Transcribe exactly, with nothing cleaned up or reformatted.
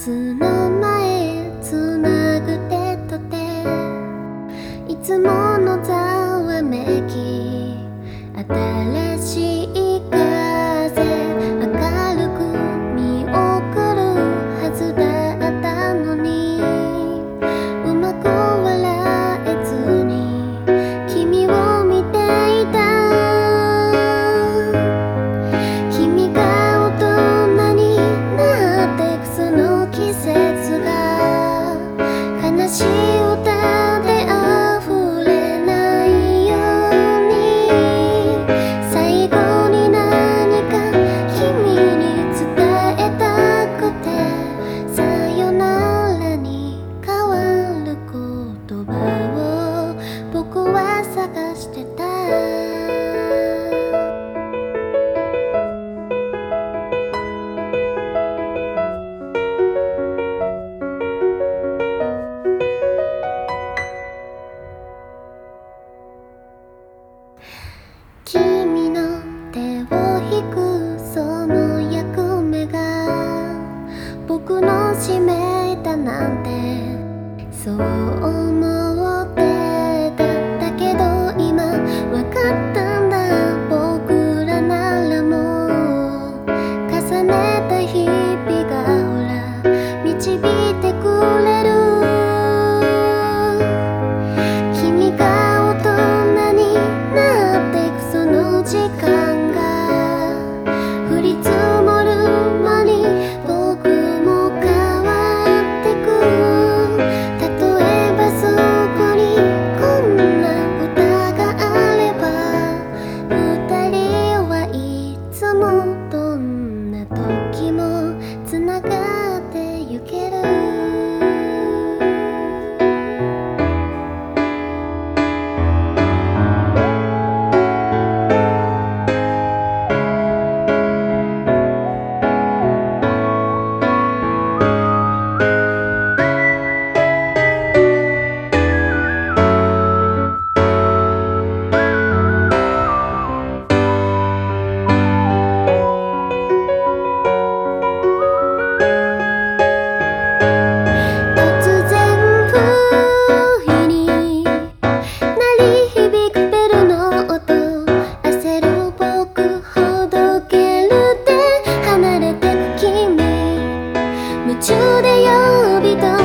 つの前つなぐ手と手、いつものざわめき、新しい風明るく見送るはずだったのに、うまく笑えずに君を見ていた。君が大人になってくその季節が悲しい歌で溢れないように、最後に何か君に伝えたくて、さよならに変わる言葉を僕は探してた。君の手を引くその役目が僕の使命だなんてそう思ってた。だけど今わかったんだ、僕らならもう重ねた日々がほら導いてくれる。君が大人になってくその時間が降り積もる間に僕も変わってく。例えばそこにこんな歌があれば、二人はいつもどんな時もつながってゆける。夢中で呼び止